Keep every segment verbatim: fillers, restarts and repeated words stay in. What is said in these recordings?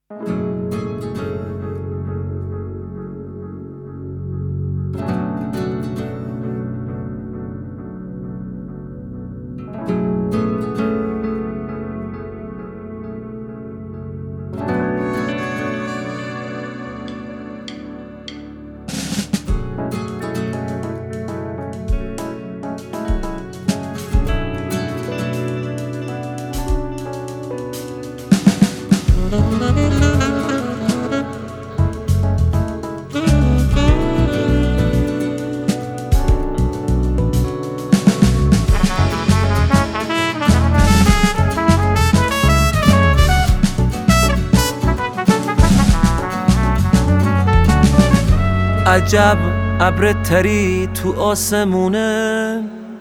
عجب ابر تری تو آسمونه،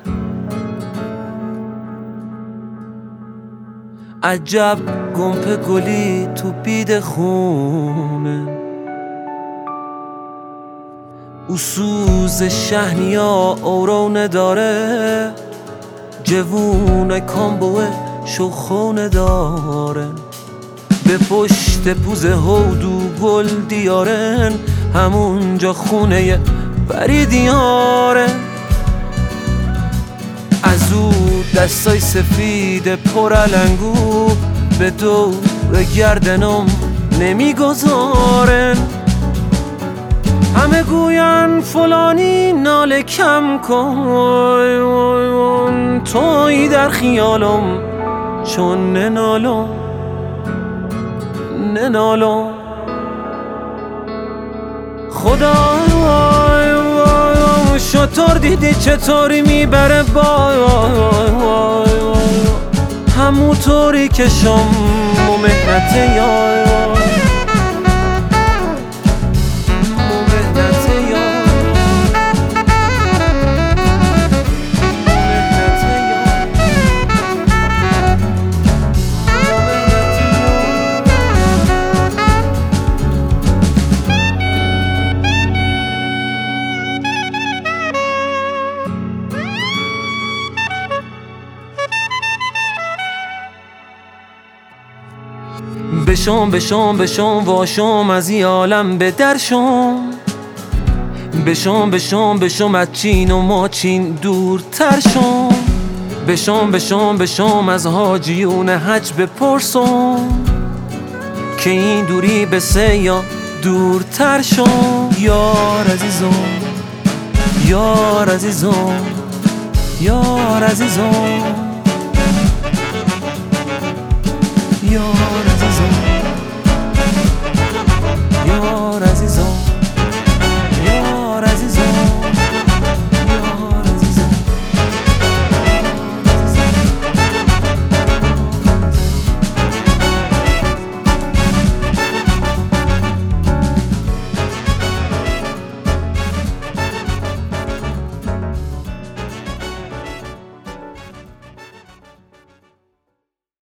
عجب گمپ گلی تو بید خونه. او سوز شهنیا اورونه داره، جوون کامبوه شخونه داره. به پشت پوز هودو گل دیارن، همونجا خونه بریدیاره. از او دستای سفید پرالنگو به دور گردنم نمیگذارن. همه گوین فلانی ناله کم کن، تویی در خیالم چون ننالم ننالم. خدا شطور دیدی چطوری میبره بای، همونطوری که شم و مهنت یای بشم بشم بشم واشم از این عالم به درشم. بشم بشم بشم از چین و ماچین دورتر شم. بشم بشم بشم از حاجیون حج بپرسم که این دوری به سه یا دورتر شم. یار عزیزم یار عزیزم یار عزیزم یار عزیزم یار عزیزم